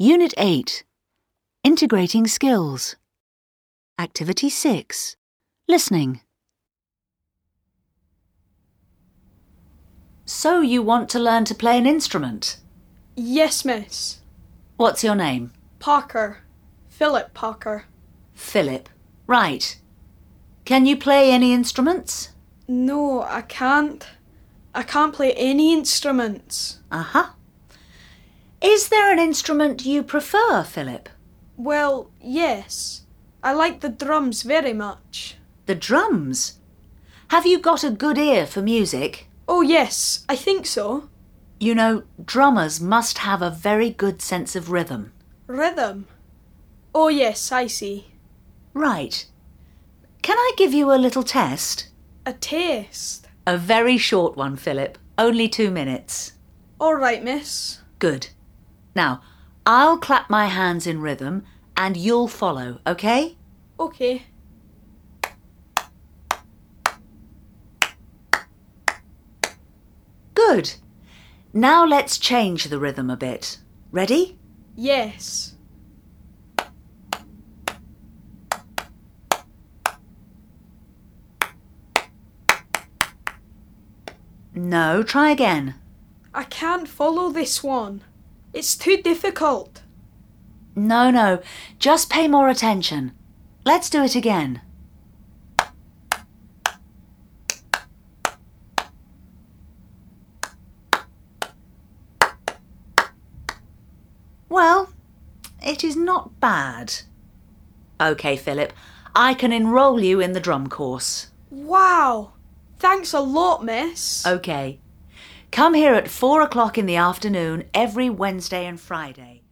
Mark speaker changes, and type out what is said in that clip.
Speaker 1: Unit 8. Integrating Skills. Activity 6. Listening. So you want to learn to play an instrument?
Speaker 2: Yes, miss.
Speaker 1: What's your name?
Speaker 2: Parker. Philip Parker.
Speaker 1: Philip. Right. Can you play any instruments?
Speaker 2: No, I can't. I can't play any instruments.
Speaker 1: Is there an instrument you prefer, Philip?
Speaker 2: Well, yes. I like the drums very much.
Speaker 1: The drums? Have you got a good ear for music?
Speaker 2: Oh, yes, I think so.
Speaker 1: You know, drummers must have a very good sense of rhythm.
Speaker 2: Rhythm? Oh, yes, I see.
Speaker 1: Right. Can I give you a little test?
Speaker 2: A taste?
Speaker 1: A very short one, Philip. Only 2 minutes.
Speaker 2: All right, miss.
Speaker 1: Good. Now, I'll clap my hands in rhythm and you'll follow, okay?
Speaker 2: OK.
Speaker 1: Good. Now let's change the rhythm a bit. Ready?
Speaker 2: Yes.
Speaker 1: No, try again.
Speaker 2: I can't follow this one. It's too difficult.
Speaker 1: No, just pay more attention. Let's do it again. Well, it is not bad. OK, Philip, I can enrol you in the drum course.
Speaker 2: Wow! Thanks a lot, miss.
Speaker 1: OK. Come here at 4 o'clock in the afternoon every Wednesday and Friday.